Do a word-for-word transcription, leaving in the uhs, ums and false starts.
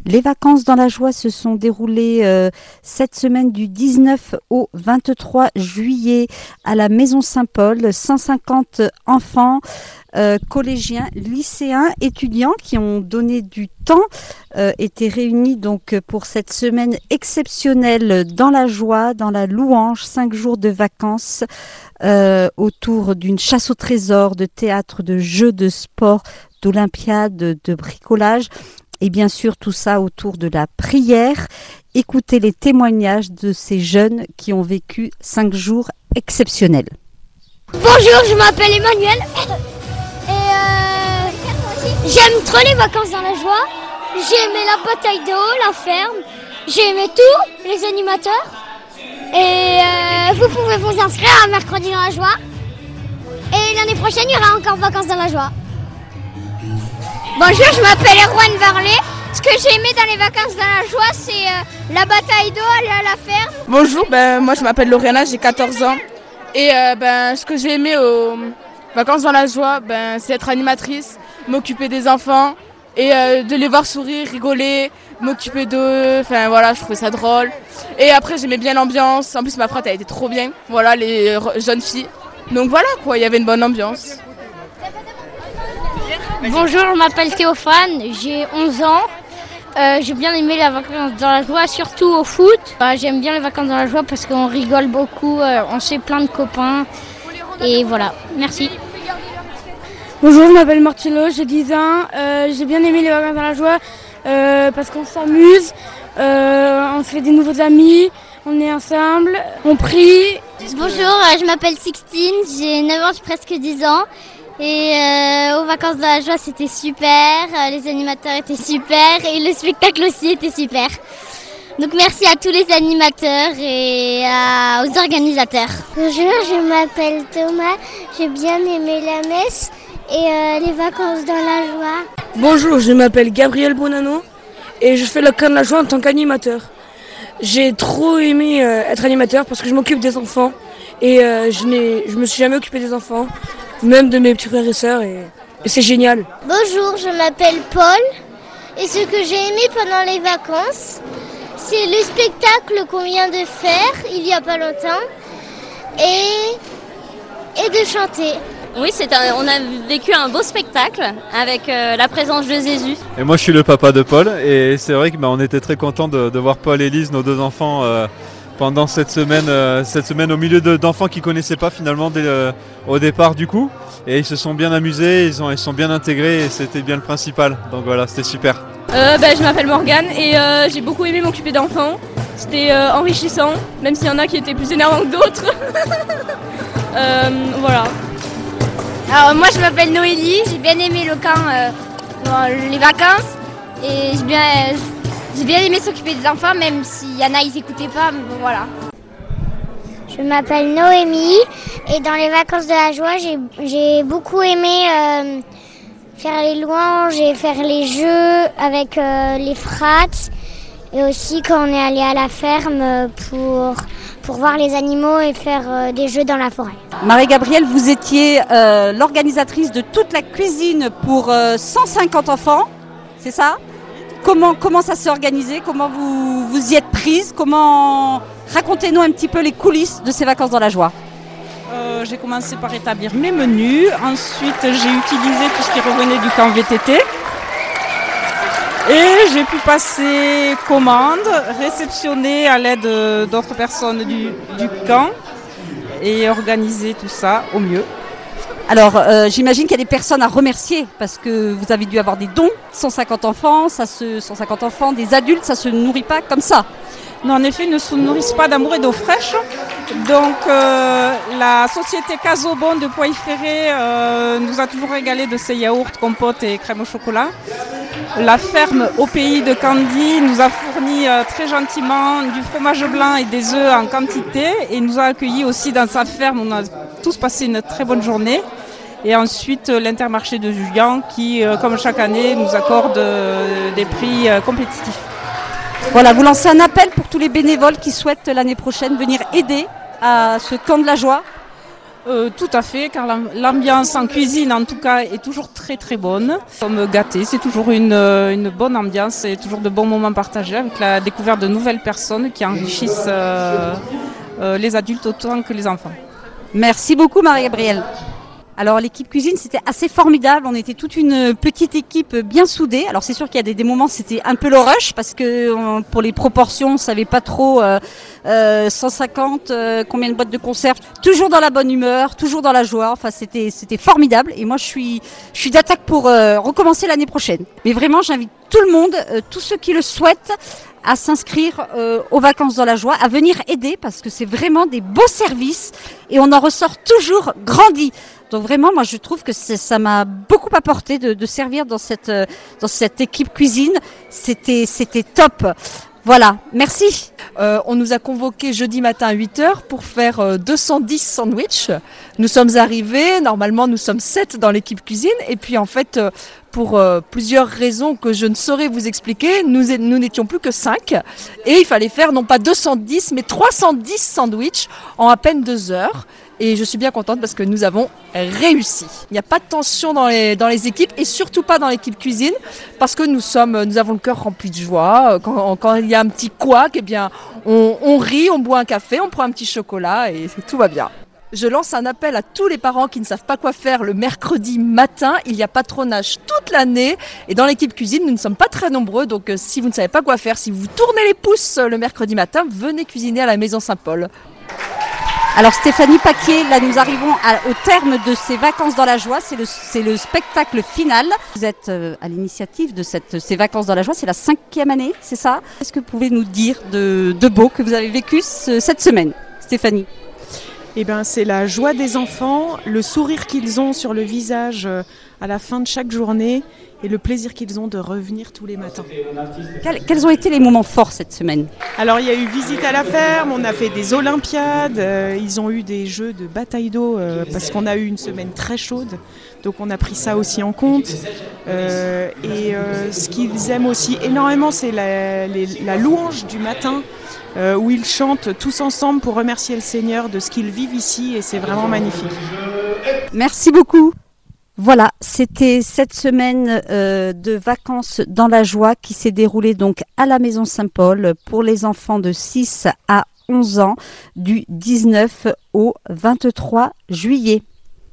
Les vacances dans la joie se sont déroulées euh, cette semaine du dix-neuf au vingt-trois juillet à la Maison Saint-Paul. cent cinquante enfants, euh, collégiens, lycéens, étudiants qui ont donné du temps euh, étaient réunis donc pour cette semaine exceptionnelle dans la joie, dans la louange, cinq jours de vacances euh, autour d'une chasse au trésor, de théâtre, de jeux, de sport, d'olympiade, de bricolage. Et bien sûr, tout ça autour de la prière. Écoutez les témoignages de ces jeunes qui ont vécu cinq jours exceptionnels. Bonjour, je m'appelle Emmanuel. Et euh, j'aime trop les vacances dans la joie. J'ai aimé la bataille d'eau, la ferme. J'ai aimé tout, les animateurs. Et euh, vous pouvez vous inscrire à Mercredi dans la joie. Et l'année prochaine, il y aura encore vacances dans la joie. Bonjour, je m'appelle Erwan Varlet. Ce que j'ai aimé dans les vacances dans la joie, c'est euh, la bataille d'eau, aller à la ferme. Bonjour, ben, moi je m'appelle Lauriana, j'ai quatorze ans. Et euh, ben, ce que j'ai aimé aux vacances dans la joie, ben, c'est être animatrice, m'occuper des enfants et euh, de les voir sourire, rigoler, m'occuper d'eux. Enfin voilà, je trouvais ça drôle. Et après j'aimais bien l'ambiance. En plus ma frate elle était trop bien. Voilà, les jeunes filles. Donc voilà quoi, il y avait une bonne ambiance. Bonjour, je m'appelle Théophane, j'ai onze ans. Euh, j'ai bien aimé les vacances dans la joie, surtout au foot. Bah, j'aime bien les vacances dans la joie parce qu'on rigole beaucoup, euh, on se fait plein de copains. Et voilà, merci. Bonjour, je m'appelle Marcello, j'ai dix ans. Euh, j'ai bien aimé les vacances dans la joie euh, parce qu'on s'amuse, euh, on se fait des nouveaux amis, on est ensemble, on prie. Bonjour, euh, je m'appelle Sixtine, j'ai neuf ans, j'ai presque dix ans. Et euh, aux vacances de la joie, c'était super, euh, les animateurs étaient super et le spectacle aussi était super. Donc merci à tous les animateurs et à, aux organisateurs. Bonjour, je m'appelle Thomas, j'ai bien aimé la messe et euh, les vacances dans la joie. Bonjour, je m'appelle Gabriel Bonanno et je fais le camp de la joie en tant qu'animateur. J'ai trop aimé euh, être animateur parce que je m'occupe des enfants et euh, je, n'ai, je me suis jamais occupé des enfants. Même de mes petits frères et sœurs, et, et c'est génial. Bonjour, je m'appelle Paul, et ce que j'ai aimé pendant les vacances, c'est le spectacle qu'on vient de faire, il y a pas longtemps, et, et de chanter. Oui, c'est un, on a vécu un beau spectacle avec euh, la présence de Jésus. Et moi je suis le papa de Paul, et c'est vrai qu'on bah, était très contents de, de voir Paul et Lise, nos deux enfants, euh, pendant cette semaine, euh, cette semaine au milieu de, d'enfants qu'ils ne connaissaient pas finalement dès, euh, au départ du coup. Et ils se sont bien amusés, ils, ont, ils sont bien intégrés et c'était bien le principal. Donc voilà, c'était super. Euh, bah, je m'appelle Morgane et euh, j'ai beaucoup aimé m'occuper d'enfants. C'était euh, enrichissant, même s'il y en a qui étaient plus énervants que d'autres. euh, voilà. Alors moi je m'appelle Noélie, j'ai bien aimé le camp, euh, dans les vacances. Et j'ai bien, euh, j'ai bien aimé s'occuper des enfants, même s'il y en a ils n'écoutaient pas, mais bon voilà. Je m'appelle Noémie et dans les vacances de la joie, j'ai, j'ai beaucoup aimé euh, faire les louanges et faire les jeux avec euh, les frates et aussi quand on est allé à la ferme pour, pour voir les animaux et faire euh, des jeux dans la forêt. Marie-Gabrielle, vous étiez euh, l'organisatrice de toute la cuisine pour euh, cent cinquante enfants, c'est ça ? Comment, comment ça s'est organisé ? Comment vous, vous y êtes prise ? Comment... Racontez-nous un petit peu les coulisses de ces vacances dans la joie. Euh, j'ai commencé par établir mes menus. Ensuite, j'ai utilisé tout ce qui revenait du camp V T T. Et j'ai pu passer commande, réceptionner à l'aide d'autres personnes du, du camp et organiser tout ça au mieux. Alors, euh, j'imagine qu'il y a des personnes à remercier parce que vous avez dû avoir des dons. cent cinquante enfants, ça se, cent cinquante enfants, des adultes, ça ne se nourrit pas comme ça. Non, en effet, ils ne se nourrissent pas d'amour et d'eau fraîche. Donc, euh, la société Casobon de Poix-Ferré euh, nous a toujours régalé de ses yaourts, compotes et crème au chocolat. La ferme au pays de Candy nous a fourni euh, très gentiment du fromage blanc et des œufs en quantité et nous a accueillis aussi dans sa ferme. On a tous passé une très bonne journée. Et ensuite, euh, l'Intermarché de Julian qui, euh, comme chaque année, nous accorde euh, des prix euh, compétitifs. Voilà, vous lancez un appel pour tous les bénévoles qui souhaitent l'année prochaine venir aider à ce camp de la joie. Euh, tout à fait, car l'ambiance en cuisine, en tout cas, est toujours très très bonne. Comme gâté, c'est toujours une, une bonne ambiance et toujours de bons moments partagés avec la découverte de nouvelles personnes qui enrichissent euh, euh, les adultes autant que les enfants. Merci beaucoup Marie-Gabrielle. Alors l'équipe cuisine, c'était assez formidable, on était toute une petite équipe bien soudée. Alors c'est sûr qu'il y a des, des moments, c'était un peu le rush parce que on, pour les proportions, on ne savait pas trop euh, euh, cent cinquante, euh, combien de boîtes de conserve. Toujours dans la bonne humeur, toujours dans la joie, enfin c'était, c'était formidable. Et moi je suis, je suis d'attaque pour euh, recommencer l'année prochaine. Mais vraiment j'invite tout le monde, euh, tous ceux qui le souhaitent, à s'inscrire euh, aux vacances dans la joie, à venir aider parce que c'est vraiment des beaux services et on en ressort toujours grandi. Donc vraiment, moi je trouve que ça m'a beaucoup apporté de, de servir dans cette, euh, dans cette équipe cuisine. C'était, c'était top. Voilà, merci. Euh, on nous a convoqués jeudi matin à huit heures pour faire euh, deux cent dix sandwichs. Nous sommes arrivés, normalement nous sommes sept dans l'équipe cuisine et puis en fait euh, pour euh, plusieurs raisons que je ne saurais vous expliquer, nous, nous n'étions plus que cinq et il fallait faire non pas deux cent dix mais trois cent dix sandwichs en à peine deux heures. Et je suis bien contente parce que nous avons réussi. Il n'y a pas de tension dans les, dans les équipes et surtout pas dans l'équipe cuisine parce que nous, sommes, nous avons le cœur rempli de joie. Quand, quand il y a un petit couac, eh bien, on, on rit, on boit un café, on prend un petit chocolat et tout va bien. Je lance un appel à tous les parents qui ne savent pas quoi faire le mercredi matin. Il y a patronage toute l'année et dans l'équipe cuisine, nous ne sommes pas très nombreux. Donc euh, si vous ne savez pas quoi faire, si vous tournez les pouces le mercredi matin, venez cuisiner à la Maison Saint-Paul. Alors Stéphanie Paquier, là nous arrivons à, au terme de ces vacances dans la joie, c'est le, c'est le spectacle final. Vous êtes euh, à l'initiative de cette, ces vacances dans la joie, c'est la cinquième année, c'est ça? Qu'est-ce que vous pouvez nous dire de, de beau que vous avez vécu ce, cette semaine, Stéphanie? Eh ben, c'est la joie des enfants, le sourire qu'ils ont sur le visage à la fin de chaque journée et le plaisir qu'ils ont de revenir tous les matins. Quels, quels ont été les moments forts cette semaine? Alors il y a eu visite à la ferme, on a fait des olympiades, euh, ils ont eu des jeux de bataille d'eau euh, parce qu'on a eu une semaine très chaude, donc on a pris ça aussi en compte. Euh, et euh, ce qu'ils aiment aussi énormément, c'est la, les, la louange du matin euh, où ils chantent tous ensemble pour remercier le Seigneur de ce qu'ils vivent ici et c'est vraiment magnifique. Merci beaucoup. Voilà, c'était cette semaine euh, de vacances dans la joie qui s'est déroulée donc à la Maison Saint-Paul pour les enfants de six à onze ans du dix-neuf au vingt-trois juillet.